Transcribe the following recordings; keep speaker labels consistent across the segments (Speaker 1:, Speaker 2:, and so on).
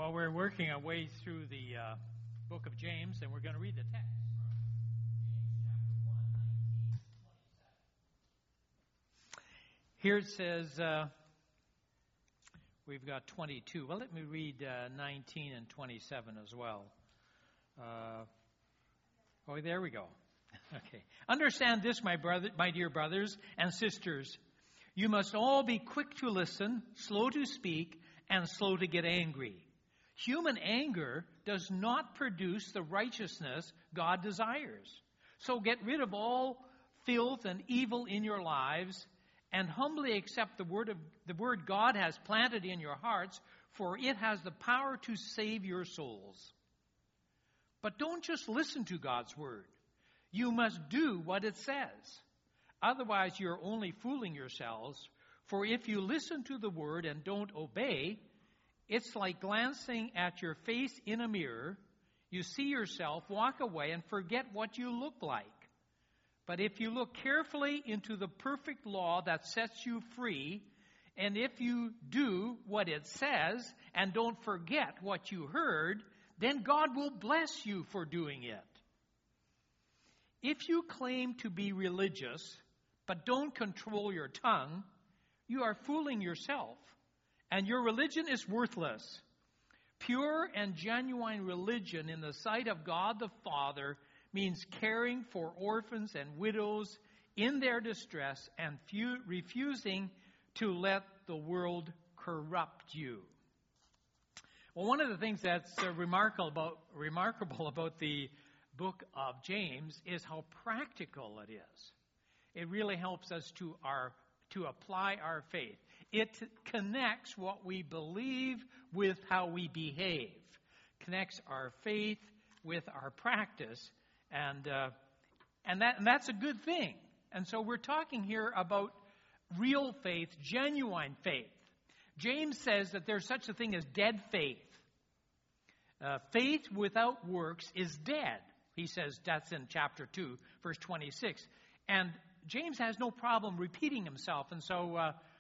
Speaker 1: Well, we're working our way through the book of James, and we're going to read the text. Here it says, we've got 22. Well, let me read 19 and 27 as well. There we go. Okay. Understand this, my dear brothers and sisters. You must all be quick to listen, slow to speak, and slow to get angry. Human anger does not produce the righteousness God desires. So get rid of all filth and evil in your lives and humbly accept the word God has planted in your hearts, for it has the power to save your souls. But don't just listen to God's word. You must do what it says. Otherwise, you're only fooling yourselves. For if you listen to the word and don't obey, it's like glancing at your face in a mirror. You see yourself, walk away, and forget what you look like. But if you look carefully into the perfect law that sets you free, and if you do what it says and don't forget what you heard, then God will bless you for doing it. If you claim to be religious, but don't control your tongue, you are fooling yourself, and your religion is worthless. Pure and genuine religion in the sight of God the Father means caring for orphans and widows in their distress and refusing to let the world corrupt you. Well, one of the things that's remarkable about the book of James is how practical it is. It really helps us to apply our faith. It connects what we believe with how we behave. Connects our faith with our practice, and that's a good thing. And so we're talking here about real faith, genuine faith. James says that there's such a thing as dead faith. Faith without works is dead. He says that's in chapter 2, verse 26. And James has no problem repeating himself. And so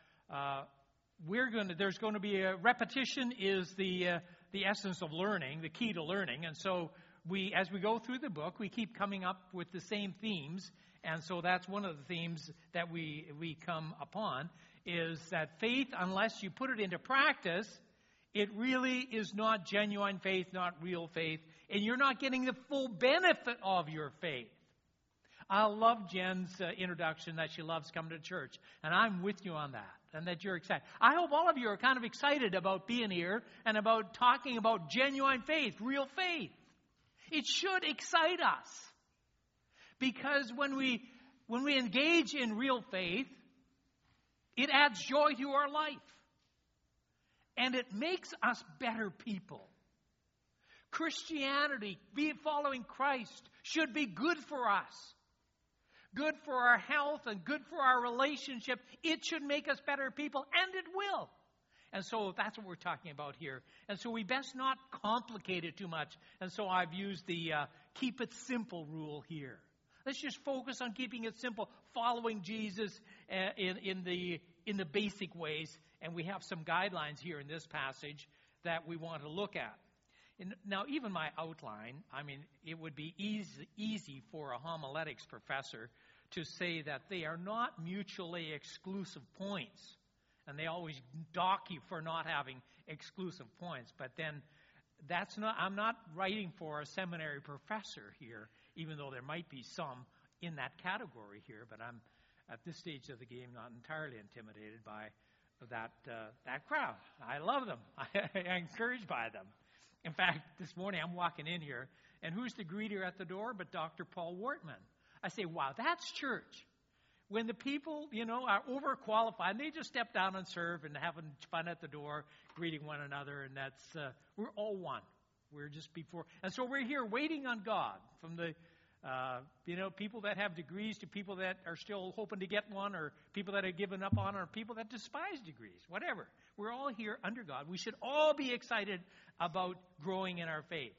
Speaker 1: there's going to be a repetition is the essence of learning, the key to learning. And so as we go through the book, we keep coming up with the same themes. And so that's one of the themes that we come upon, is that faith, unless you put it into practice, it really is not genuine faith, not real faith, and you're not getting the full benefit of your faith. I love Jen's introduction that she loves coming to church, and I'm with you on that, and that you're excited. I hope all of you are kind of excited about being here and about talking about genuine faith, real faith. It should excite us, because when we engage in real faith, it adds joy to our life. And it makes us better people. Christianity, following Christ, should be good for us. Good for our health and good for our relationship. It should make us better people, and it will. And so that's what we're talking about here. And so we best not complicate it too much. And so I've used the keep it simple rule here. Let's just focus on keeping it simple, following Jesus in the basic ways. And we have some guidelines here in this passage that we want to look at. Now, even my outline, it would be easy for a homiletics professor to say that they are not mutually exclusive points. And they always dock you for not having exclusive points. But then I'm not writing for a seminary professor here, even though there might be some in that category here. But I'm, at this stage of the game, not entirely intimidated by that crowd. I love them. I'm encouraged by them. In fact, this morning I'm walking in here, and who's the greeter at the door but Dr. Paul Wortman? I say, wow, that's church. When the people, are overqualified, they just step down and serve and having fun at the door, greeting one another, and that's, we're all one. We're just before. And so we're here waiting on God, from the people that have degrees to people that are still hoping to get one, or people that have given up on, or people that despise degrees, whatever. We're all here under God. We should all be excited about growing in our faith.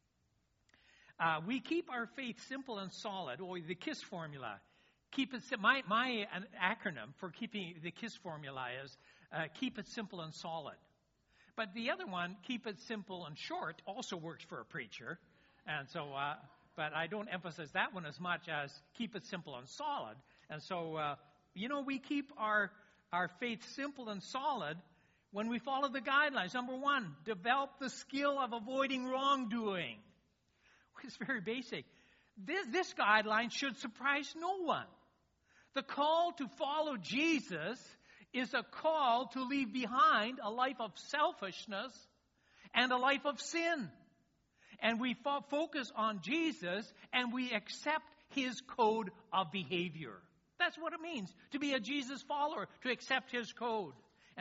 Speaker 1: We keep our faith simple and solid, or the KISS formula. Keep it. My acronym for keeping the KISS formula is keep it simple and solid. But the other one, keep it simple and short, also works for a preacher. And so, but I don't emphasize that one as much as keep it simple and solid. And so, we keep our faith simple and solid when we follow the guidelines. Number one, develop the skill of avoiding wrongdoing. It's very basic. This guideline should surprise no one. The call to follow Jesus is a call to leave behind a life of selfishness and a life of sin. And we focus on Jesus and we accept his code of behavior. That's what it means to be a Jesus follower, to accept his code.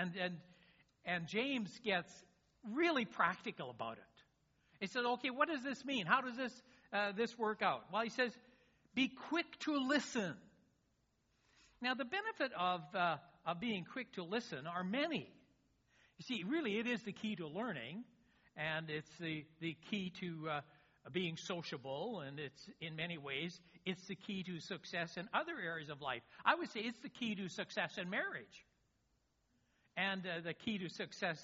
Speaker 1: And James gets really practical about it. He said, okay, what does this mean? How does this work out? Well, he says, be quick to listen. Now, the benefit of being quick to listen are many. You see, really, it is the key to learning, and it's the key to being sociable, and it's, in many ways, it's the key to success in other areas of life. I would say it's the key to success in marriage, and the key to success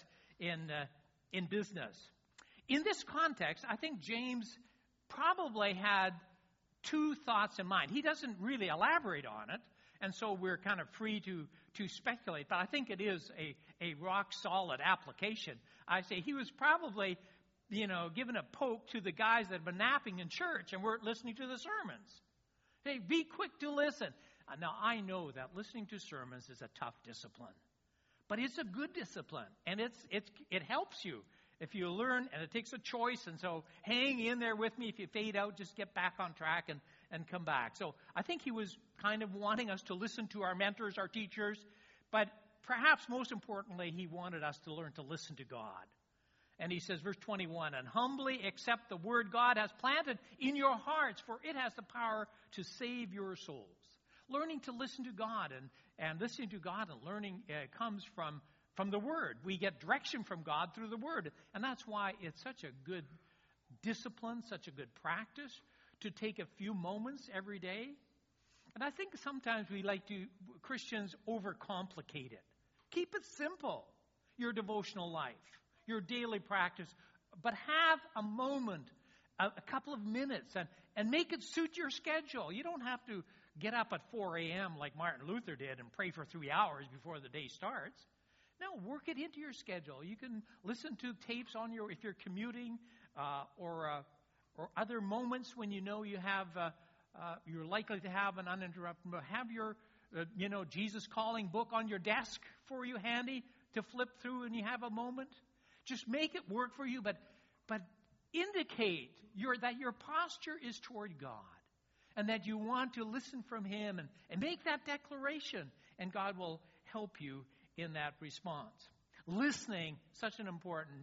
Speaker 1: in business. In this context, I think James probably had two thoughts in mind. He doesn't really elaborate on it, and so we're kind of free to speculate. But I think it is a rock-solid application. I say he was probably, giving a poke to the guys that have been napping in church and weren't listening to the sermons. Hey, be quick to listen. Now, I know that listening to sermons is a tough discipline. But it's a good discipline, and it helps you. If you learn, and it takes a choice, and so hang in there with me. If you fade out, just get back on track and come back. So I think he was kind of wanting us to listen to our mentors, our teachers, but perhaps most importantly, he wanted us to learn to listen to God. And he says, verse 21, and humbly accept the word God has planted in your hearts, for it has the power to save your souls. Learning to listen to God and listening to God and learning comes from the Word. We get direction from God through the Word. And that's why it's such a good discipline, such a good practice to take a few moments every day. And I think sometimes Christians overcomplicate it. Keep it simple, your devotional life, your daily practice. But have a moment, a couple of minutes, and make it suit your schedule. You don't have to get up at 4 a.m. like Martin Luther did and pray for 3 hours before the day starts. No, work it into your schedule. You can listen to tapes if you're commuting, or other moments when you know you're likely to have an uninterrupted. Have your Jesus Calling book on your desk for you handy to flip through, and you have a moment. Just make it work for you, but indicate that your posture is toward God, and that you want to listen from Him, and make that declaration, and God will help you in that response. Listening, such an important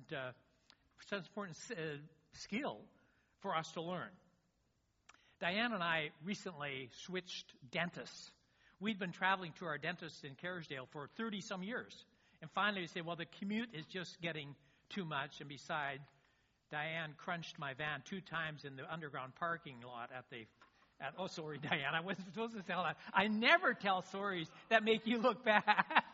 Speaker 1: skill for us to learn. Diane and I recently switched dentists. We'd been traveling to our dentist in Kerrisdale for 30-some years. And finally we said, well, the commute is just getting too much. And besides, Diane crunched my van 2 times in the underground parking lot oh, sorry, Diane, I wasn't supposed to tell that. I never tell stories that make you look bad.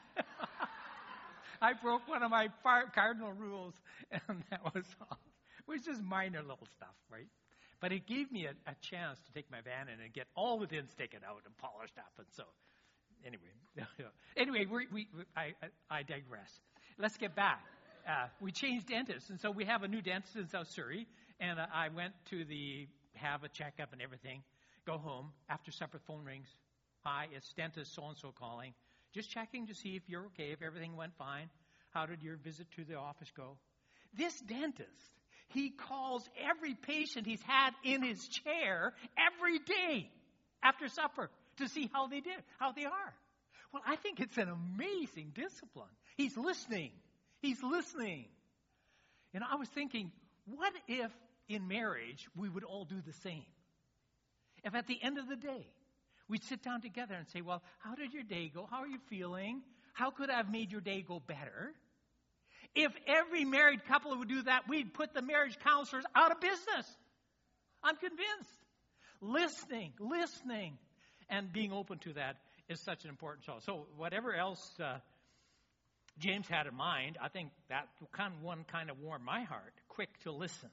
Speaker 1: I broke one of my cardinal rules, and that was all. It was just minor little stuff, right? But it gave me a chance to take my van in and get all the dents taken out and polished up. And so, anyway, I digress. Let's get back. We changed dentists, and so we have a new dentist in South Surrey, and I went to have a checkup and everything. Go home. After supper, phone rings. Hi, it's dentist so-and-so calling. Just checking to see if you're okay, if everything went fine. How did your visit to the office go? This dentist, he calls every patient he's had in his chair every day after supper to see how they did, how they are. Well, I think it's an amazing discipline. He's listening. He's listening. And I was thinking, what if in marriage we would all do the same? If at the end of the day, we'd sit down together and say, well, how did your day go? How are you feeling? How could I have made your day go better? If every married couple would do that, we'd put the marriage counselors out of business. I'm convinced. Listening, and being open to that is such an important choice. So whatever else James had in mind, I think that kind of warmed my heart, quick to listen.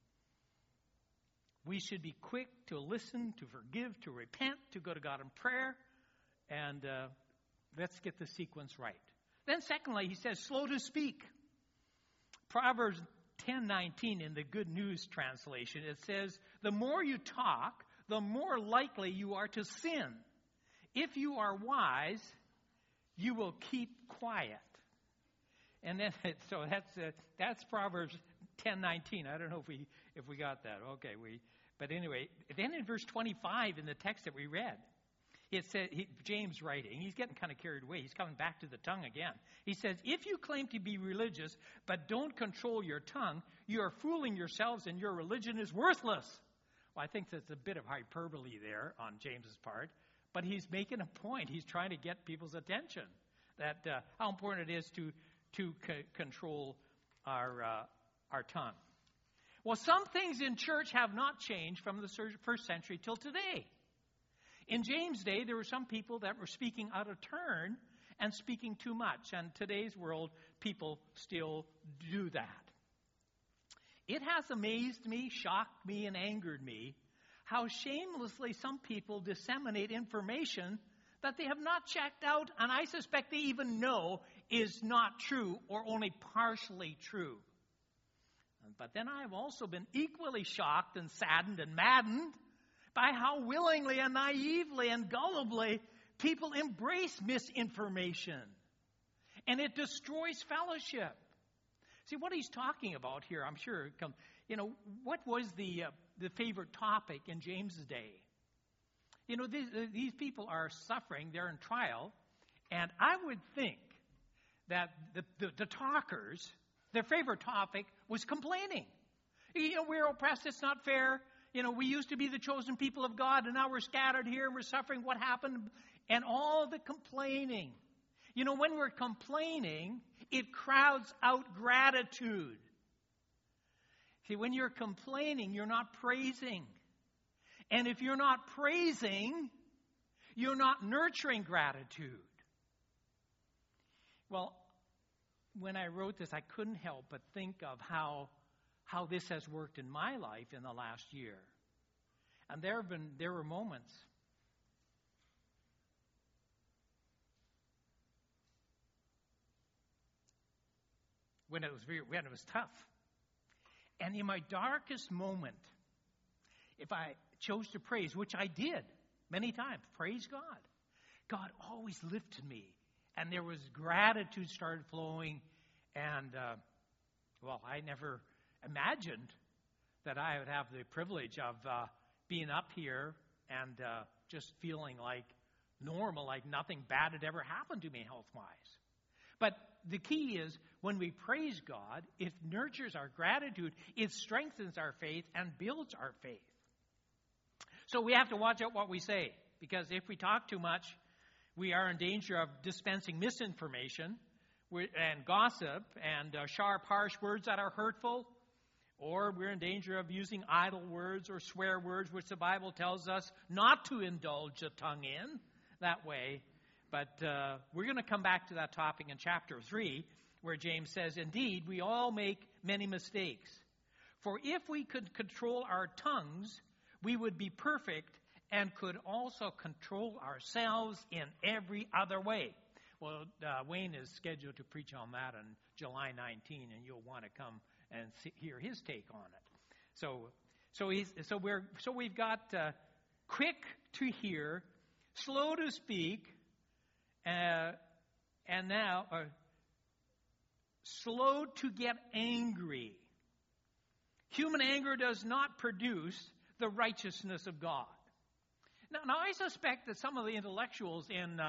Speaker 1: We should be quick to listen, to forgive, to repent, to go to God in prayer, and let's get the sequence right. Then secondly, he says, slow to speak. Proverbs 10:19 in the Good News translation, it says, the more you talk, the more likely you are to sin. If you are wise, you will keep quiet. And then, so that's Proverbs 10:19. I don't know if we got that. Okay, but anyway, then in verse 25 in the text that we read, it said, James writing, he's getting kind of carried away. He's coming back to the tongue again. He says, if you claim to be religious but don't control your tongue, you are fooling yourselves and your religion is worthless. Well, I think that's a bit of hyperbole there on James's part, but he's making a point. He's trying to get people's attention that how important it is to control our tongue. Well, some things in church have not changed from the first century till today. In James' day, there were some people that were speaking out of turn and speaking too much. And today's world, people still do that. It has amazed me, shocked me, and angered me how shamelessly some people disseminate information that they have not checked out, and I suspect they even know is not true or only partially true. But then I have also been equally shocked and saddened and maddened by how willingly and naively and gullibly people embrace misinformation. And it destroys fellowship. See, what he's talking about here, I'm sure, what was the favorite topic in James's day? These people are suffering, they're in trial, and I would think that the talkers, their favorite topic was complaining. We're oppressed, it's not fair. We used to be the chosen people of God, and now we're scattered here, and we're suffering. What happened? And all the complaining. When we're complaining, it crowds out gratitude. See, when you're complaining, you're not praising. And if you're not praising, you're not nurturing gratitude. Well, when I wrote this, I couldn't help but think of how this has worked in my life in the last year. And there were moments when it was tough. And in my darkest moment, if I chose to praise, which I did many times, praise God, God always lifted me. And there was gratitude started flowing. And, I never imagined that I would have the privilege of being up here and just feeling like normal, like nothing bad had ever happened to me health-wise. But the key is when we praise God, it nurtures our gratitude, it strengthens our faith, and builds our faith. So we have to watch out what we say, because if we talk too much, we are in danger of dispensing misinformation and gossip and sharp, harsh words that are hurtful, or we're in danger of using idle words or swear words, which the Bible tells us not to indulge the tongue in that way. But we're going to come back to that topic in chapter 3, where James says, indeed, we all make many mistakes. For if we could control our tongues, we would be perfect and could also control ourselves in every other way. Well, Wayne is scheduled to preach on that on July 19, and you'll want to come and hear his take on it. So we've got quick to hear, slow to speak, and now slow to get angry. Human anger does not produce the righteousness of God. Now I suspect that some of the intellectuals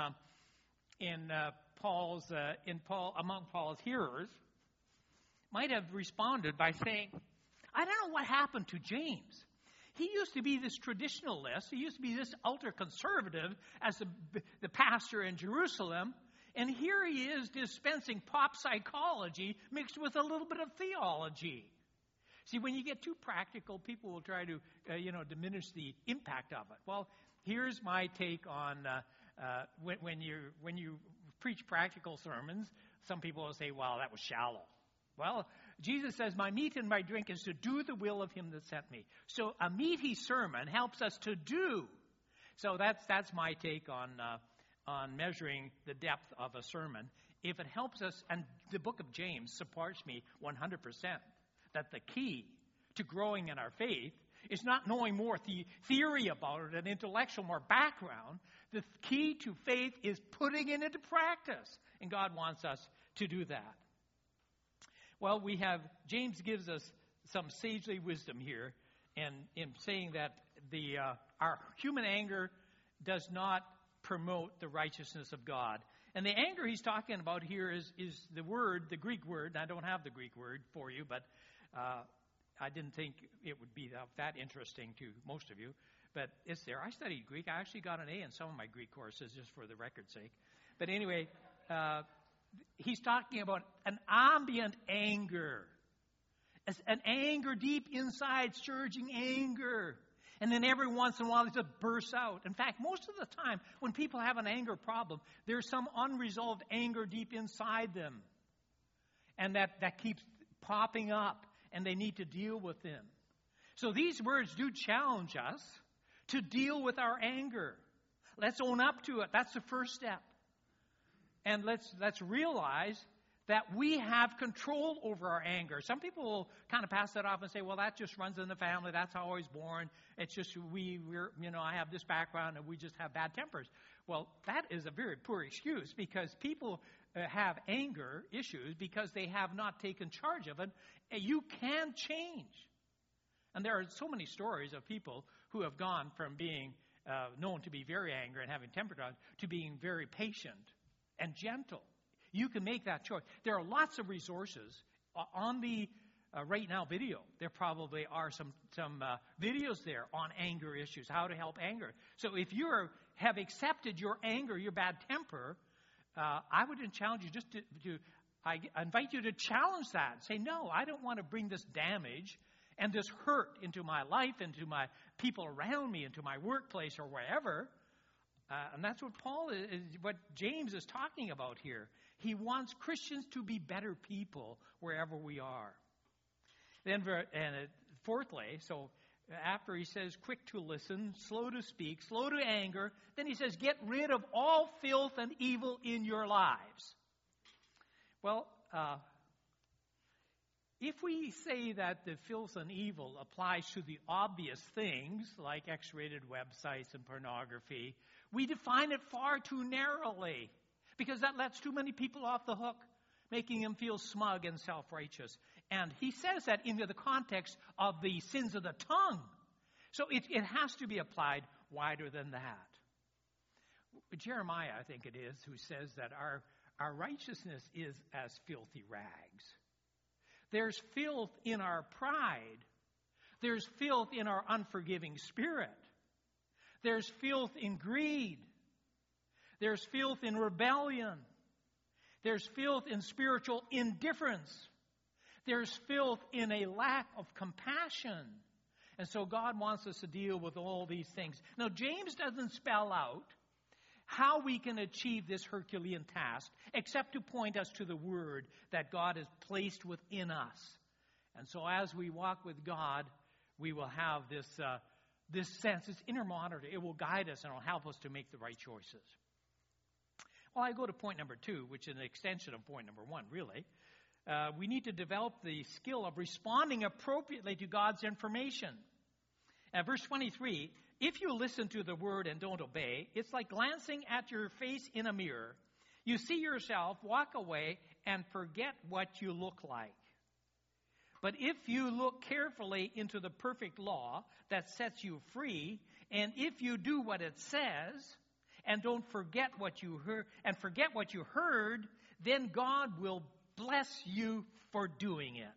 Speaker 1: among Paul's hearers might have responded by saying, I don't know what happened to James. He used to be this traditionalist. He used to be this ultra-conservative as the pastor in Jerusalem. And here he is dispensing pop psychology mixed with a little bit of theology. See, when you get too practical, people will try to, diminish the impact of it. Well, here's my take on when you preach practical sermons, some people will say, well, that was shallow. Well, Jesus says, my meat and my drink is to do the will of him that sent me. So a meaty sermon helps us to do. So that's my take on measuring the depth of a sermon. If it helps us, and the book of James supports me 100%, that the key to growing in our faith is not knowing more theory about it and intellectual, more background. The key to faith is putting it into practice. And God wants us to do that. Well, James gives us some sagely wisdom here in saying that our human anger does not promote the righteousness of God. And the anger he's talking about here is the Greek word. I don't have the Greek word for you, but I didn't think it would be that interesting to most of you. But it's there. I studied Greek. I actually got an A in some of my Greek courses, just for the record's sake. But anyway, he's talking about an ambient anger. It's an anger deep inside, surging anger. And then every once in a while, it just bursts out. In fact, most of the time, when people have an anger problem, there's some unresolved anger deep inside them. And that keeps popping up, and they need to deal with them. So these words do challenge us to deal with our anger. Let's own up to it. That's the first step. And let's realize that we have control over our anger. Some people will kind of pass that off and say, well, that just runs in the family. That's how I was born. It's just I have this background and we just have bad tempers. Well, that is a very poor excuse, because people have anger issues because they have not taken charge of it. You can change. And there are so many stories of people who have gone from being known to be very angry and having temper problems to being very patient and gentle. You can make that choice. There are lots of resources on the right now video. There probably are some videos there on anger issues, how to help anger. So if you have accepted your anger, your bad temper, I would challenge you I invite you to challenge that. Say, no, I don't want to bring this damage and this hurt into my life, into my people around me, into my workplace or wherever. And that's what James is talking about here. He wants Christians to be better people wherever we are. Then, fourthly, so after he says quick to listen, slow to speak, slow to anger, then he says get rid of all filth and evil in your lives. Well, if we say that the filth and evil applies to the obvious things like X-rated websites and pornography, we define it far too narrowly, because that lets too many people off the hook, making them feel smug and self-righteous. And he says that into the context of the sins of the tongue. So it has to be applied wider than that. Jeremiah, I think it is, who says that our righteousness is as filthy rags. There's filth in our pride. There's filth in our unforgiving spirit. There's filth in greed. There's filth in rebellion. There's filth in spiritual indifference. There's filth in a lack of compassion. And so God wants us to deal with all these things. Now, James doesn't spell out how we can achieve this Herculean task, except to point us to the Word that God has placed within us. And so as we walk with God, we will have this sense, this inner monitor. It will guide us and it will help us to make the right choices. Well, I go to point number 2, which is an extension of point number 1, really. We need to develop the skill of responding appropriately to God's information. Verse 23, if you listen to the word and don't obey, it's like glancing at your face in a mirror. You see yourself, walk away, and forget what you look like. But if you look carefully into the perfect law that sets you free, and if you do what it says, and don't forget what you heard, then God will bless you for doing it.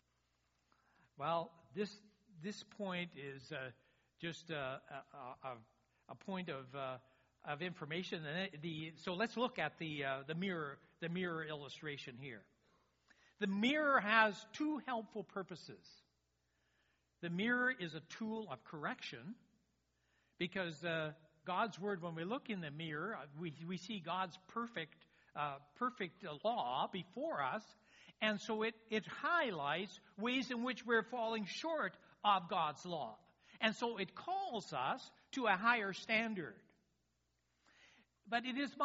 Speaker 1: Well, this point is just a point of information. So let's look at the mirror illustration here. The mirror has 2 helpful purposes. The mirror is a tool of correction, because God's Word, when we look in the mirror, we see God's perfect perfect law before us, and so it highlights ways in which we're falling short of God's law. And so it calls us to a higher standard. But it is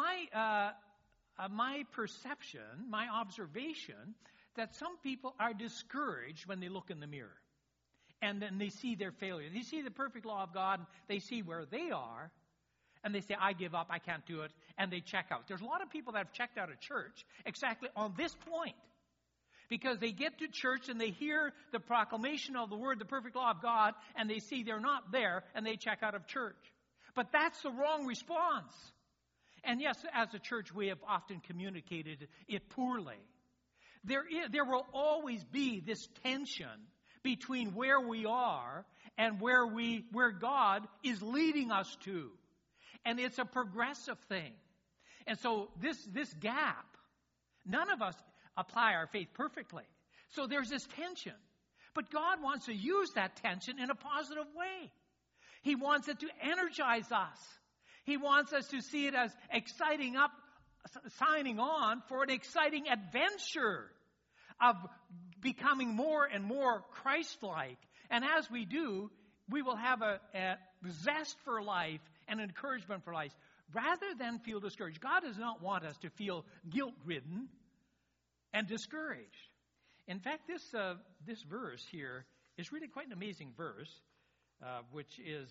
Speaker 1: my perception, my observation, that some people are discouraged when they look in the mirror. And then they see their failure. They see the perfect law of God. They see where they are. And they say, I give up. I can't do it. And they check out. There's a lot of people that have checked out of church exactly on this point. Because they get to church and they hear the proclamation of the word, the perfect law of God, and they see they're not there, and they check out of church. But that's the wrong response. And yes, as a church, we have often communicated it poorly. There will always be this tension between where we are and where God is leading us to. And it's a progressive thing. And so this gap, none of us apply our faith perfectly. So there's this tension. But God wants to use that tension in a positive way. He wants it to energize us. He wants us to see it as signing on for an exciting adventure of becoming more and more Christ-like. And as we do, we will have a zest for life and encouragement for life, rather than feel discouraged. God does not want us to feel guilt-ridden and discouraged. In fact, this verse here is really quite an amazing verse, which is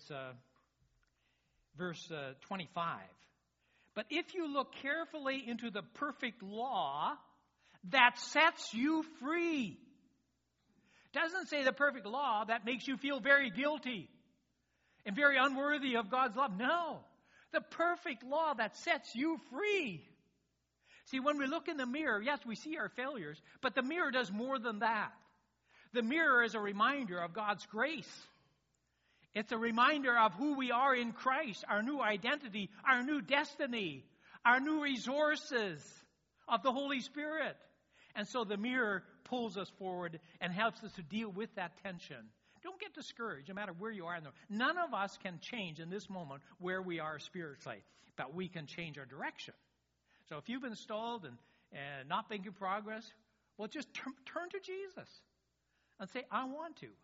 Speaker 1: verse 25. But if you look carefully into the perfect law that sets you free. Doesn't say the perfect law that makes you feel very guilty and very unworthy of God's love. No. The perfect law that sets you free. See, when we look in the mirror, yes, we see our failures, but the mirror does more than that. The mirror is a reminder of God's grace. It's a reminder of who we are in Christ, our new identity, our new destiny, our new resources of the Holy Spirit. And so the mirror pulls us forward and helps us to deal with that tension. Don't get discouraged, no matter where you are. None of us can change in this moment where we are spiritually, but we can change our direction. So if you've been stalled and not making progress, well, just turn to Jesus and say, I want to.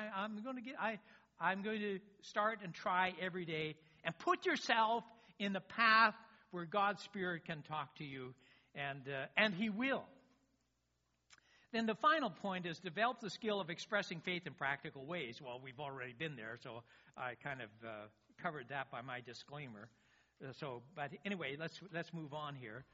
Speaker 1: I'm going to start and try every day, and put yourself in the path where God's Spirit can talk to you, and He will. Then the final point is develop the skill of expressing faith in practical ways. Well, we've already been there, so I kind of covered that by my disclaimer. But anyway, let's move on here.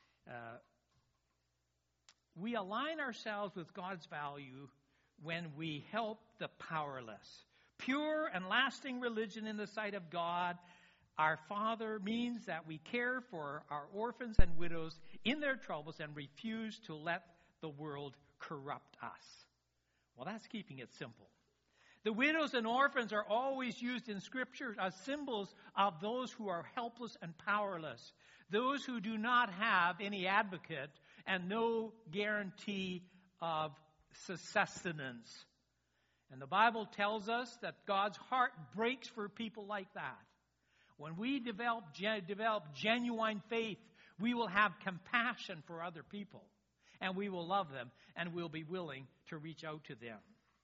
Speaker 1: We align ourselves with God's value when we help the powerless. Pure and lasting religion in the sight of God, our Father, means that we care for our orphans and widows in their troubles and refuse to let the world corrupt us. Well, that's keeping it simple. The widows and orphans are always used in Scripture as symbols of those who are helpless and powerless, those who do not have any advocate and no guarantee of sustenance. And the Bible tells us that God's heart breaks for people like that. When we develop genuine faith, we will have compassion for other people, and we will love them, and we'll be willing to reach out to them.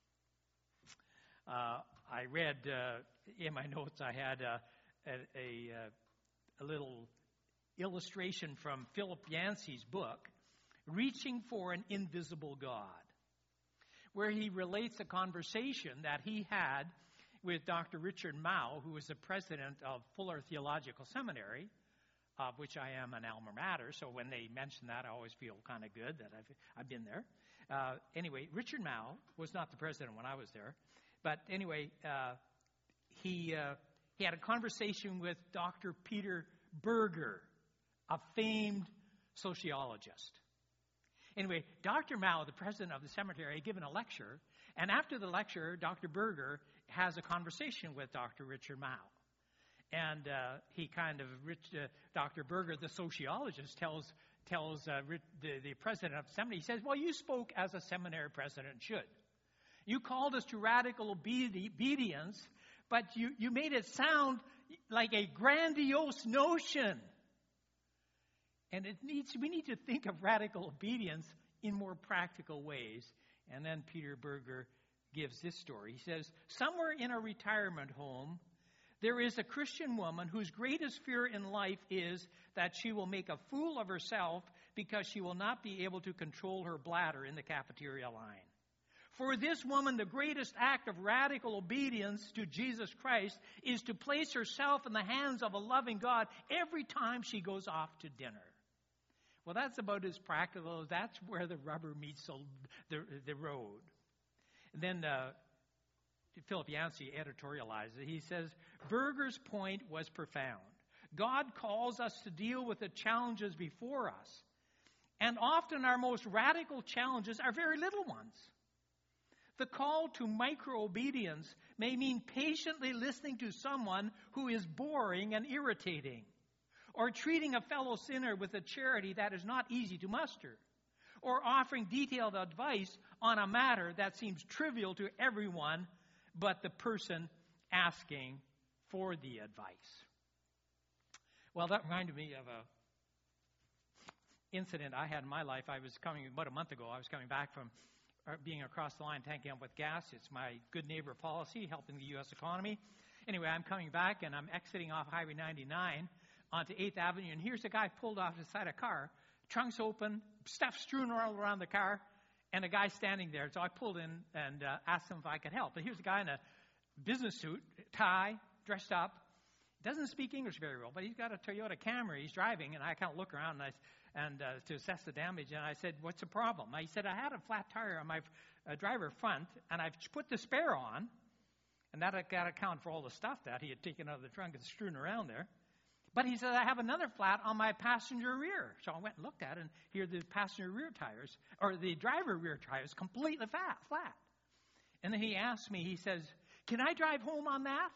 Speaker 1: I read in my notes, I had a little illustration from Philip Yancey's book, Reaching for an Invisible God, where he relates a conversation that he had with Dr. Richard Mouw, who was the president of Fuller Theological Seminary, of which I am an alma mater. So when they mention that, I always feel kind of good that I've been there. Anyway, Richard Mouw was not the president when I was there. But anyway, he had a conversation with Dr. Peter Berger, a famed sociologist. Anyway, Dr. Mouw, the president of the seminary, had given a lecture, and after the lecture, Dr. Berger has a conversation with Dr. Richard Mouw. And Dr. Berger, the sociologist, tells the president of the seminary, he says, well, you spoke as a seminary president should. You called us to radical obedience, but you made it sound like a grandiose notion. And we need to think of radical obedience in more practical ways. And then Peter Berger gives this story. He says, somewhere in a retirement home, there is a Christian woman whose greatest fear in life is that she will make a fool of herself because she will not be able to control her bladder in the cafeteria line. For this woman, the greatest act of radical obedience to Jesus Christ is to place herself in the hands of a loving God every time she goes off to dinner. Well, that's about as practical. That's where the rubber meets the road. And then Philip Yancey editorializes it. He says, Berger's point was profound. God calls us to deal with the challenges before us. And often our most radical challenges are very little ones. The call to micro-obedience may mean patiently listening to someone who is boring and irritating, or treating a fellow sinner with a charity that is not easy to muster, or offering detailed advice on a matter that seems trivial to everyone but the person asking for the advice. Well, that reminded me of an incident I had in my life. About a month ago, I was coming back from being across the line tanking up with gas. It's my good neighbor policy, helping the U.S. economy. Anyway, I'm coming back, and I'm exiting off Highway 99 onto 8th Avenue, and here's a guy pulled off the side of a car, trunks open, stuff strewn all around the car, and a guy standing there. So I pulled in and asked him if I could help. But here's a guy in a business suit, tie, dressed up, doesn't speak English very well, but he's got a Toyota Camry he's driving, and I kind of look around and to assess the damage, and I said, what's the problem? He said, I had a flat tire on my driver front, and I've put the spare on, and that got to account for all the stuff that he had taken out of the trunk and strewn around there. But he said, I have another flat on my passenger rear. So I went and looked at it, and here are the passenger rear tires, or the driver rear tires, completely flat. And then he asked me, he says, can I drive home on that?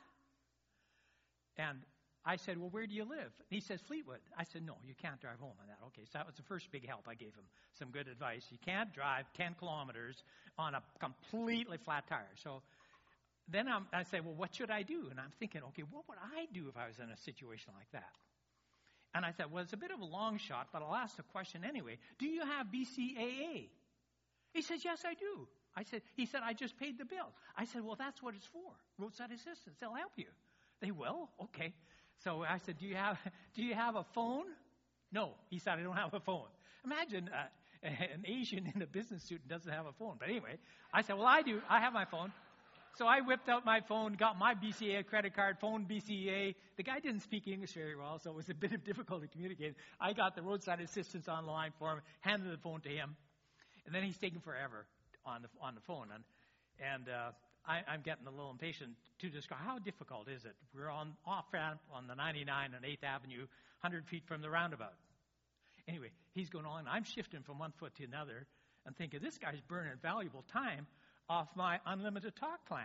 Speaker 1: And I said, well, where do you live? And he says, Fleetwood. I said, no, you can't drive home on that. Okay, so that was the first big help. I gave him some good advice. You can't drive 10 kilometers on a completely flat tire. So then I say, well, what should I do? And I'm thinking, okay, what would I do if I was in a situation like that? And I said, well, it's a bit of a long shot, but I'll ask the question anyway. Do you have BCAA? He says, yes, I do. He said, I just paid the bill. I said, well, that's what it's for. Roadside assistance. They'll help you. They will? Okay. So I said, do you have a phone? No. He said, I don't have a phone. Imagine an Asian in a business suit doesn't have a phone. But anyway, I said, well, I do. I have my phone. So I whipped out my phone, got my BCA credit card, phoned BCA. The guy didn't speak English very well, so it was a bit of difficulty communicating. I got the roadside assistance on the line for him, handed the phone to him, and then he's taking forever on the phone. And I'm getting a little impatient to describe how difficult is it. We're off-ramp on the 99 and 8th Avenue, 100 feet from the roundabout. Anyway, he's going on. I'm shifting from one foot to another and thinking, this guy's burning valuable time off my unlimited talk plan.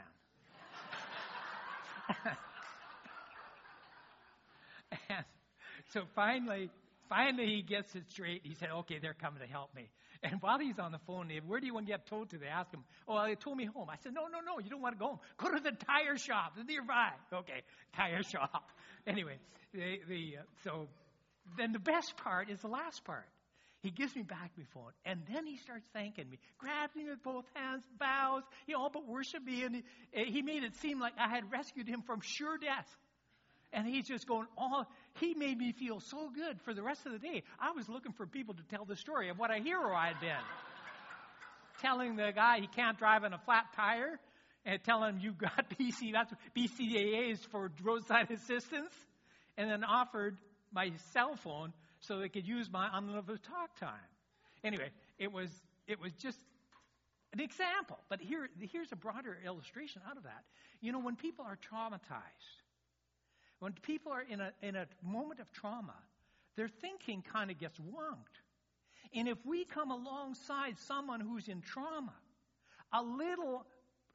Speaker 1: And so finally he gets it straight. He said, okay, they're coming to help me. And while he's on the phone, where do you want to get towed to? They ask him, oh, they told me home. I said, no, you don't want to go home. Go to the tire shop. They're nearby. Okay, tire shop. Anyway, so then the best part is the last part. He gives me back my phone, and then he starts thanking me, grabs me with both hands, bows, but worship me. And he made it seem like I had rescued him from sure death. And he's just going, he made me feel so good for the rest of the day. I was looking for people to tell the story of what a hero I had been. Telling the guy he can't drive on a flat tire, and telling him you've got BCAA is for roadside assistance, and then offered my cell phone so they could use my unlimited talk time. Anyway, it was just an example. But here's a broader illustration out of that. When people are traumatized, when people are in a moment of trauma, their thinking kind of gets wonked. And if we come alongside someone who's in trauma, a little,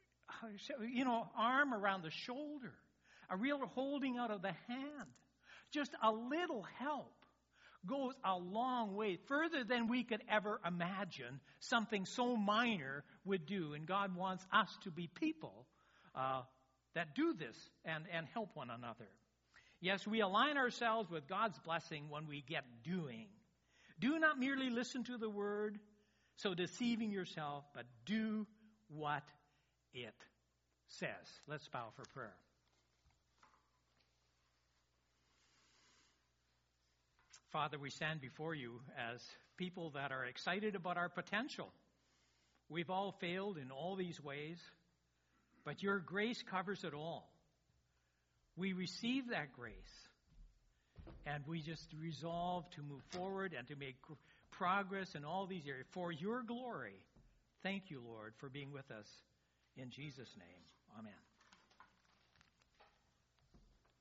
Speaker 1: arm around the shoulder, a real holding out of the hand, just a little help goes a long way, further than we could ever imagine something so minor would do. And God wants us to be people that do this and help one another. Yes, we align ourselves with God's blessing when we get doing. Do not merely listen to the word, so deceiving yourself, but do what it says. Let's bow for prayer. Father, we stand before you as people that are excited about our potential. We've all failed in all these ways, but your grace covers it all. We receive that grace, and we just resolve to move forward and to make progress in all these areas for your glory. Thank you, Lord, for being with us. In Jesus' name, amen.